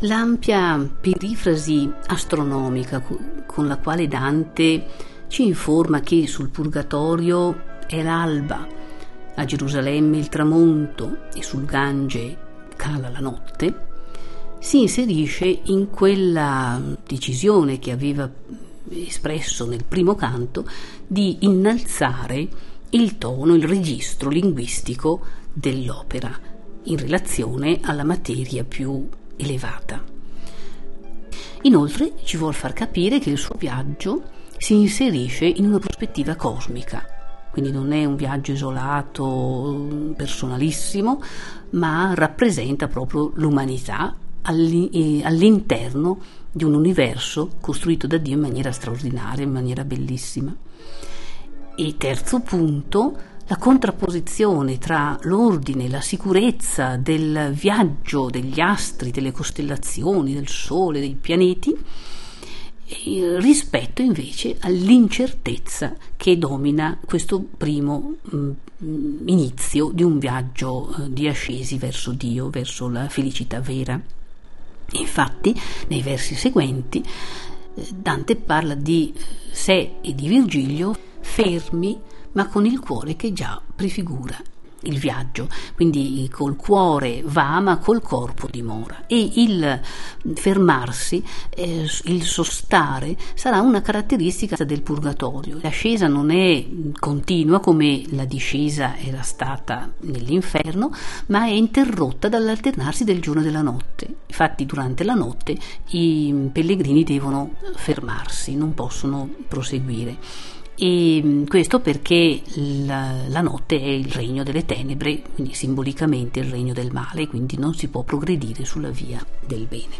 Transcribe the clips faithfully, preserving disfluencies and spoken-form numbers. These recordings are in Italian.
L'ampia perifrasi astronomica con la quale Dante ci informa che sul Purgatorio è l'alba, a Gerusalemme il tramonto e sul Gange cala la notte, si inserisce in quella decisione che aveva espresso nel primo canto di innalzare il tono, il registro linguistico dell'opera in relazione alla materia più elevata. Inoltre ci vuol far capire che il suo viaggio si inserisce in una prospettiva cosmica, quindi non è un viaggio isolato, personalissimo, ma rappresenta proprio l'umanità all'interno di un universo costruito da Dio in maniera straordinaria, in maniera bellissima. E terzo punto, la contrapposizione tra l'ordine, la sicurezza del viaggio degli astri, delle costellazioni, del Sole, dei pianeti, rispetto invece all'incertezza che domina questo primo mh, inizio di un viaggio eh, di ascesi verso Dio, verso la felicità vera. Infatti, nei versi seguenti, eh, Dante parla di sé e di Virgilio fermi, ma con il cuore che già prefigura il viaggio, quindi col cuore va ma col corpo dimora, e il fermarsi, eh, il sostare sarà una caratteristica del Purgatorio. L'ascesa non è continua come la discesa era stata nell'inferno, ma è interrotta dall'alternarsi del giorno e della notte. Infatti durante la notte i pellegrini devono fermarsi, non possono proseguire. E questo perché la, la notte è il regno delle tenebre, quindi simbolicamente il regno del male, quindi non si può progredire sulla via del bene.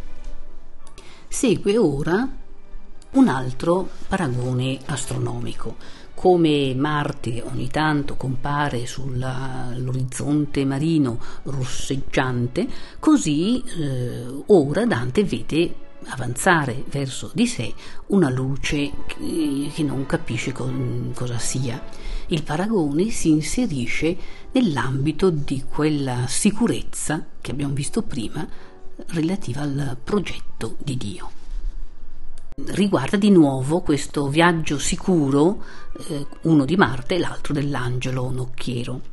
Segue ora un altro paragone astronomico. Come Marte ogni tanto compare sull'orizzonte marino rosseggiante, così eh, ora Dante vede avanzare verso di sé una luce che non capisce cosa sia. Il paragone si inserisce nell'ambito di quella sicurezza che abbiamo visto prima relativa al progetto di Dio. Riguarda di nuovo questo viaggio sicuro, eh, uno di Marte e l'altro dell'angelo nocchiero.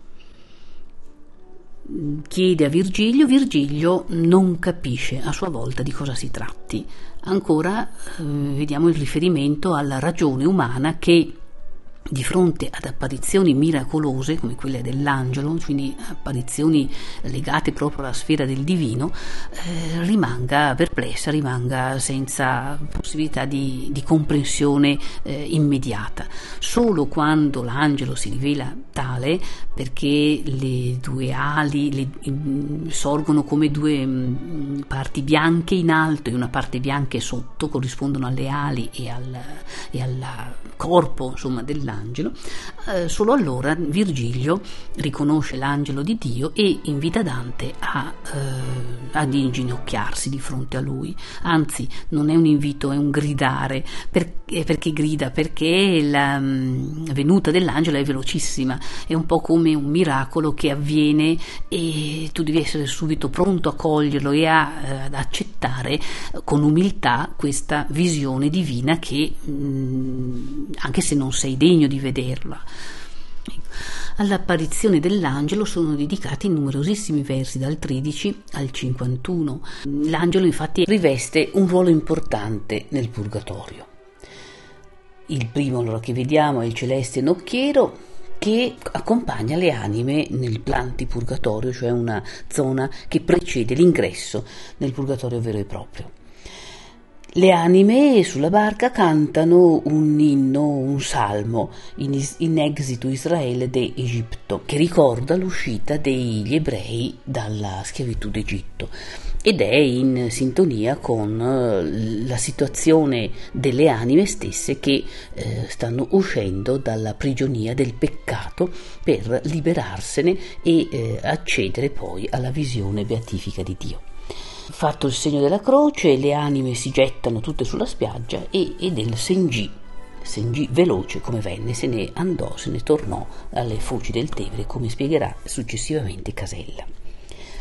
Chiede a Virgilio, Virgilio non capisce a sua volta di cosa si tratti. Ancora eh, vediamo il riferimento alla ragione umana che di fronte ad apparizioni miracolose come quelle dell'angelo, quindi apparizioni legate proprio alla sfera del divino, eh, rimanga perplessa, rimanga senza possibilità di, di comprensione eh, immediata. Solo quando l'angelo si rivela tale, perché le due ali le, sorgono come due mh, parti bianche in alto e una parte bianca sotto, corrispondono alle ali e al, e al corpo, insomma, dell'angelo. Angelo, eh, solo allora Virgilio riconosce l'angelo di Dio e invita Dante a, eh, ad inginocchiarsi di fronte a lui. Anzi, non è un invito, è un gridare. Perché, perché grida? Perché la mh, venuta dell'angelo è velocissima, è un po' come un miracolo che avviene e tu devi essere subito pronto a coglierlo e a, eh, ad accettare con umiltà questa visione divina che mh, anche se non sei degno di vederla. All'apparizione dell'angelo sono dedicati numerosissimi versi dal tredici al cinquantuno. L'angelo infatti riveste un ruolo importante nel Purgatorio. Il primo allora che vediamo è il celeste nocchiero che accompagna le anime nel plantipurgatorio, cioè una zona che precede l'ingresso nel Purgatorio vero e proprio. Le anime sulla barca cantano un inno, un salmo, in, in exito Israele de Egitto, che ricorda l'uscita degli ebrei dalla schiavitù d'Egitto ed è in sintonia con la situazione delle anime stesse che eh, stanno uscendo dalla prigionia del peccato per liberarsene e eh, accedere poi alla visione beatifica di Dio. Fatto il segno della croce, le anime si gettano tutte sulla spiaggia e, ed il Sengì, Sengì veloce come venne, se ne andò, se ne tornò alle foci del Tevere, come spiegherà successivamente Casella.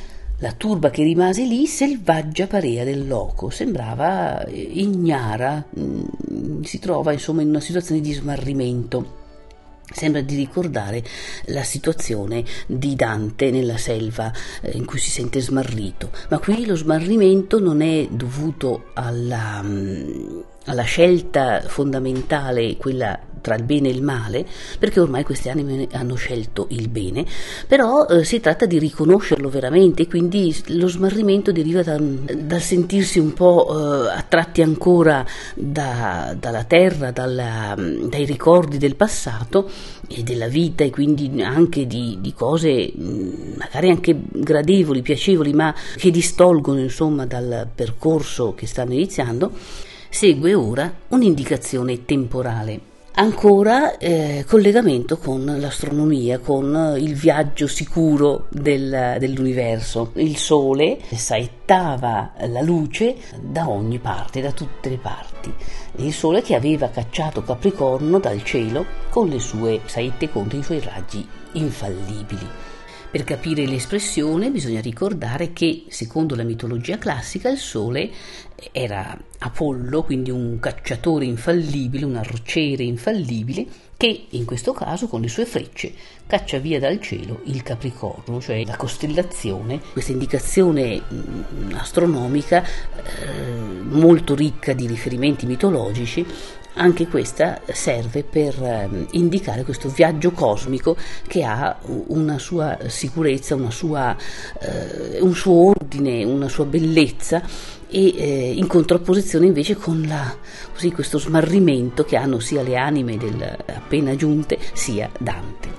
La turba che rimase lì selvaggia parea del loco, sembrava ignara, si trova insomma in una situazione di smarrimento. Sembra di ricordare la situazione di Dante nella selva eh, in cui si sente smarrito, ma qui lo smarrimento non è dovuto alla, um, alla scelta fondamentale, quella tra il bene e il male, perché ormai queste anime hanno scelto il bene, però eh, si tratta di riconoscerlo veramente, quindi lo smarrimento deriva da, dal sentirsi un po' eh, attratti ancora da, dalla terra, dalla, dai ricordi del passato e della vita, e quindi anche di, di cose magari anche gradevoli, piacevoli, ma che distolgono insomma dal percorso che stanno iniziando. Segue ora un'indicazione temporale. Ancora eh, collegamento con l'astronomia, con il viaggio sicuro del, dell'universo. Il Sole saettava la luce da ogni parte, da tutte le parti. Il Sole che aveva cacciato Capricorno dal cielo con le sue saette contro i suoi raggi infallibili. Per capire l'espressione bisogna ricordare che, secondo la mitologia classica, il Sole era Apollo, quindi un cacciatore infallibile, un arciere infallibile, che in questo caso con le sue frecce caccia via dal cielo il Capricorno, cioè la costellazione. Questa indicazione astronomica eh, molto ricca di riferimenti mitologici, anche questa serve per eh, indicare questo viaggio cosmico che ha una sua sicurezza, una sua, eh, un suo ordine, una sua bellezza, e eh, in contrapposizione invece con la, così, questo smarrimento che hanno sia le anime del appena giunte sia Dante.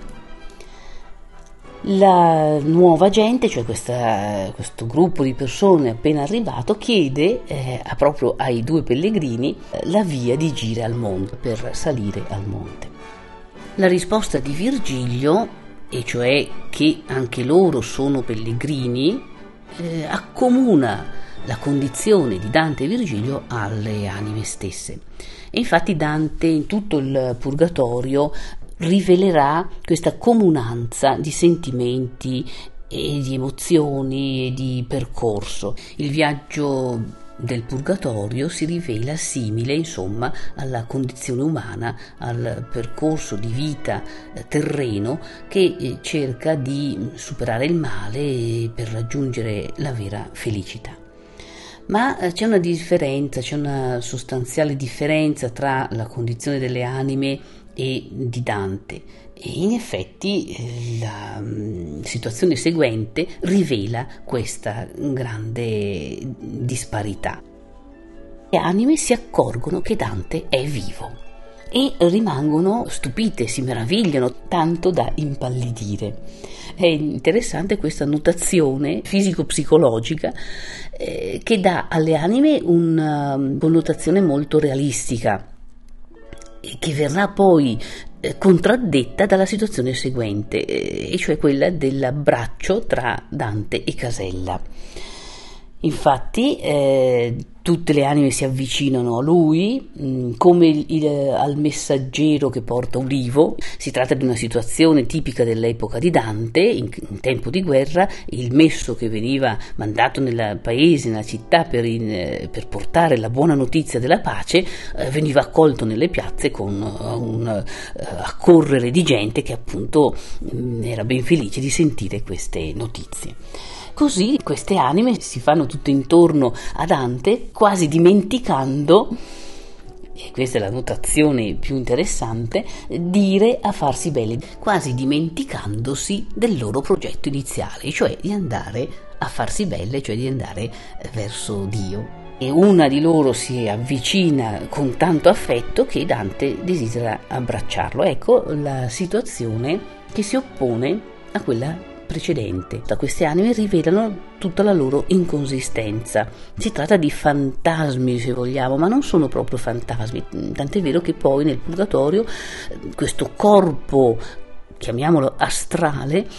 La nuova gente, cioè questa, questo gruppo di persone appena arrivato, chiede eh, a proprio ai due pellegrini eh, la via di gire al monte, per salire al monte. La risposta di Virgilio, e cioè che anche loro sono pellegrini, eh, accomuna la condizione di Dante e Virgilio alle anime stesse. E infatti Dante in tutto il Purgatorio rivelerà questa comunanza di sentimenti e di emozioni e di percorso. Il viaggio del Purgatorio si rivela simile insomma alla condizione umana, al percorso di vita terreno che cerca di superare il male per raggiungere la vera felicità. Ma c'è una differenza, c'è una sostanziale differenza tra la condizione delle anime e di Dante, e in effetti la situazione seguente rivela questa grande disparità. Le anime si accorgono che Dante è vivo e rimangono stupite, si meravigliano tanto da impallidire. È interessante questa notazione fisico-psicologica eh, che dà alle anime una connotazione molto realistica, che verrà poi eh, contraddetta dalla situazione seguente, eh, e cioè quella dell'abbraccio tra Dante e Casella. Infatti eh, tutte le anime si avvicinano a lui mh, come il, il, al messaggero che porta ulivo. Si tratta di una situazione tipica dell'epoca di Dante. In, in tempo di guerra il messo che veniva mandato nel paese, nella città per, in, per portare la buona notizia della pace eh, veniva accolto nelle piazze con uh, un uh, accorrere di gente che appunto mh, era ben felice di sentire queste notizie. Così queste anime si fanno tutto intorno a Dante, quasi dimenticando, e questa è la notazione più interessante, dire a farsi belle, quasi dimenticandosi del loro progetto iniziale, cioè di andare a farsi belle, cioè di andare verso Dio. E una di loro si avvicina con tanto affetto che Dante desidera abbracciarlo. Ecco la situazione che si oppone a quella precedente. Queste anime rivelano tutta la loro inconsistenza. Si tratta di fantasmi, se vogliamo, ma non sono proprio fantasmi, tant'è vero che poi nel Purgatorio questo corpo, chiamiamolo astrale,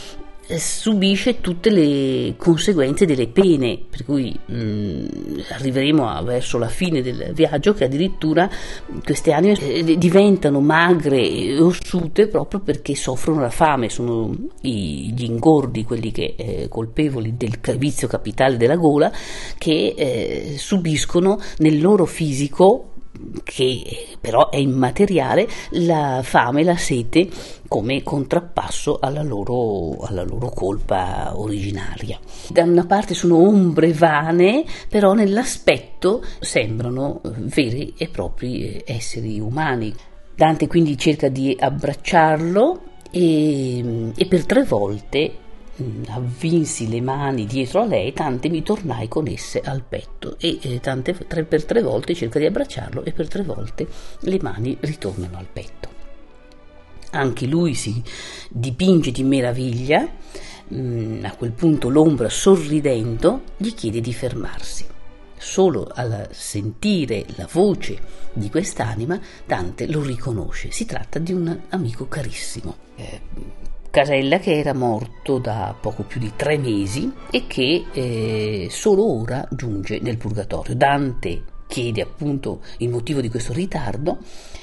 subisce tutte le conseguenze delle pene, per cui mh, arriveremo a, verso la fine del viaggio che addirittura queste anime eh, diventano magre e ossute proprio perché soffrono la fame. Sono i, gli ingordi, quelli che eh, colpevoli del vizio capitale della gola, che eh, subiscono nel loro fisico, che però è immateriale, la fame e la sete come contrappasso alla loro, alla loro colpa originaria. Da una parte sono ombre vane, però nell'aspetto sembrano veri e propri esseri umani. Dante quindi cerca di abbracciarlo e, e per tre volte avvinsi le mani dietro a lei, tante mi tornai con esse al petto, e eh, tante, tre, per tre volte cerca di abbracciarlo e per tre volte le mani ritornano al petto. Anche lui si dipinge di meraviglia. Mm, a quel punto l'ombra, sorridendo, gli chiede di fermarsi. Solo al sentire la voce di quest'anima Dante lo riconosce, si tratta di un amico carissimo, eh, Casella, che era morto da poco più di tre mesi e che eh, solo ora giunge nel purgatorio. Dante chiede appunto il motivo di questo ritardo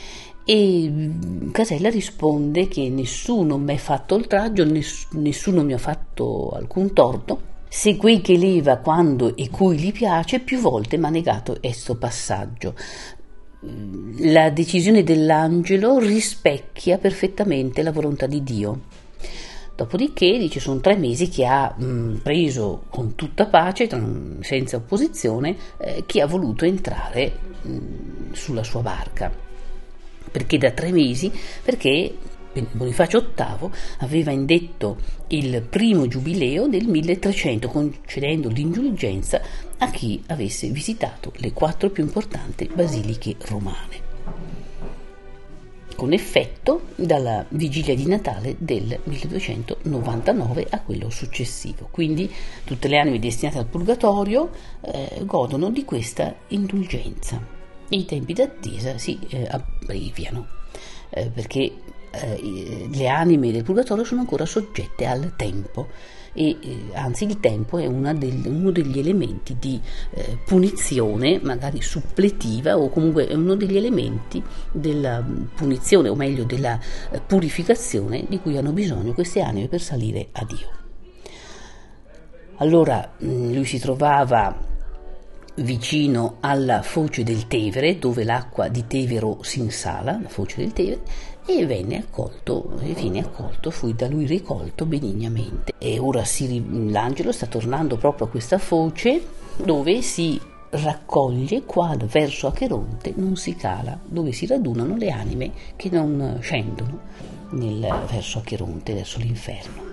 e Casella risponde che nessuno mi ha fatto oltraggio, ness- nessuno mi ha fatto alcun torto, se quei che leva quando e cui gli piace più volte m'ha negato esso passaggio. La decisione dell'angelo rispecchia perfettamente la volontà di Dio. Dopodiché dice sono tre mesi che ha mh, preso con tutta pace, senza opposizione, eh, chi ha voluto entrare mh, sulla sua barca. Perché da tre mesi? Perché Bonifacio ottavo aveva indetto il primo giubileo del milletrecento, concedendo l'indulgenza a chi avesse visitato le quattro più importanti basiliche romane, con effetto dalla vigilia di Natale del milleduecentonovantanove a quello successivo. Quindi tutte le anime destinate al purgatorio eh, godono di questa indulgenza. I tempi d'attesa si eh, abbreviano eh, perché eh, le anime del purgatorio sono ancora soggette al tempo e eh, anzi il tempo è una del, uno degli elementi di eh, punizione, magari suppletiva, o comunque è uno degli elementi della punizione, o meglio della eh, purificazione di cui hanno bisogno queste anime per salire a Dio. Allora mh, lui si trovava vicino alla foce del Tevere, dove l'acqua di Tevero si insala, la foce del Tevere, e venne accolto, e viene accolto, fu da lui ricolto benignamente. E ora si, l'angelo sta tornando proprio a questa foce, dove si raccoglie qual verso Acheronte non si cala, dove si radunano le anime che non scendono nel verso Acheronte, verso l'inferno.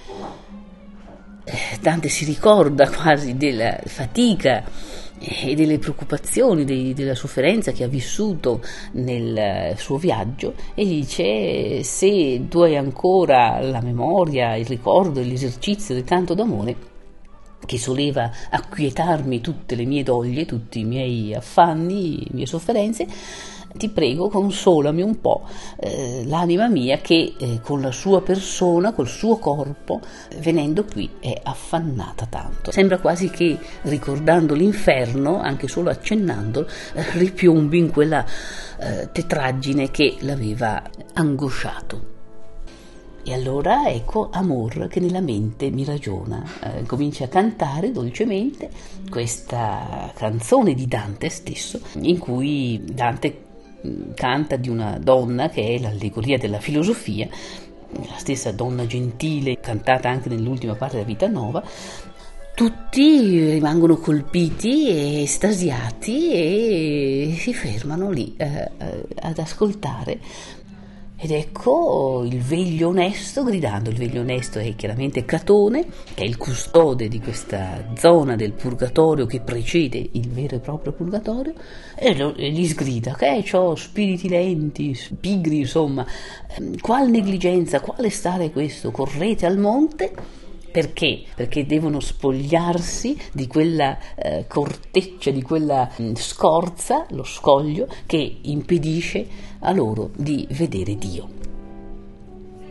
Dante si ricorda quasi della fatica e delle preoccupazioni, dei, della sofferenza che ha vissuto nel suo viaggio, e dice: se tu hai ancora la memoria, il ricordo e l'esercizio di tanto d'amore che soleva acquietarmi tutte le mie doglie, tutti i miei affanni, le mie sofferenze, ti prego, consolami un po' eh, l'anima mia che eh, con la sua persona, col suo corpo, venendo qui è affannata tanto. Sembra quasi che, ricordando l'inferno, anche solo accennandolo, eh, ripiombi in quella eh, tetraggine che l'aveva angosciato. E allora ecco Amor che nella mente mi ragiona, eh, comincia a cantare dolcemente questa canzone di Dante stesso, in cui Dante canta di una donna che è l'allegoria della filosofia, la stessa donna gentile cantata anche nell'ultima parte della Vita Nuova. Tutti rimangono colpiti e estasiati e si fermano lì eh, ad ascoltare. Ed ecco il veglio onesto gridando. Il veglio onesto è chiaramente Catone, che è il custode di questa zona del purgatorio che precede il vero e proprio purgatorio, e, lo, e gli sgrida che c'ho spiriti lenti, pigri, insomma, qual negligenza, quale stare questo, correte al monte. Perché? Perché devono spogliarsi di quella eh, corteccia, di quella mh, scorza, lo scoglio, che impedisce a loro di vedere Dio.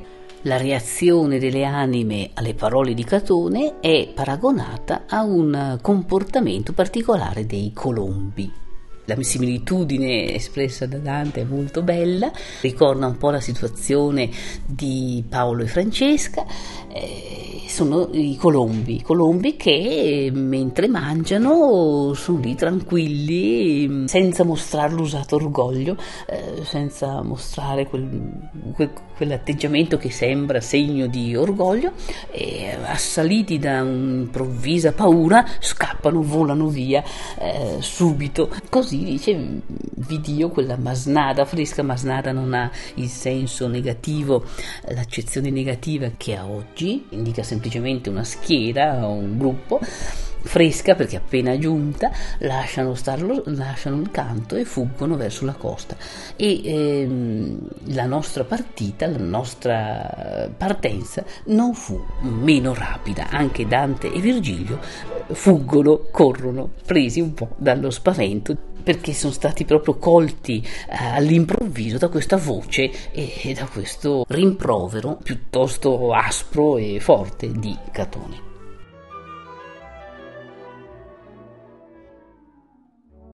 La reazione delle anime alle parole di Catone è paragonata a un comportamento particolare dei colombi. La similitudine espressa da Dante è molto bella, ricorda un po' la situazione di Paolo e Francesca. Eh, sono i colombi, i colombi che mentre mangiano sono lì tranquilli, senza mostrare l'usato orgoglio, eh, senza mostrare quel, quel, quell'atteggiamento che sembra segno di orgoglio, e assaliti da un'improvvisa paura scappano, volano via eh, subito. Così dice vi Dio quella masnada fresca. Masnada non ha il senso negativo, l'accezione negativa che ha oggi, indica semplicemente una schiera o un gruppo. Fresca perché appena giunta lasciano, starlo, lasciano il canto e fuggono verso la costa. E ehm, la nostra partita, la nostra partenza non fu meno rapida. Anche Dante e Virgilio fuggono, corrono, presi un po' dallo spavento, perché sono stati proprio colti eh, all'improvviso da questa voce e, e da questo rimprovero piuttosto aspro e forte di Catone.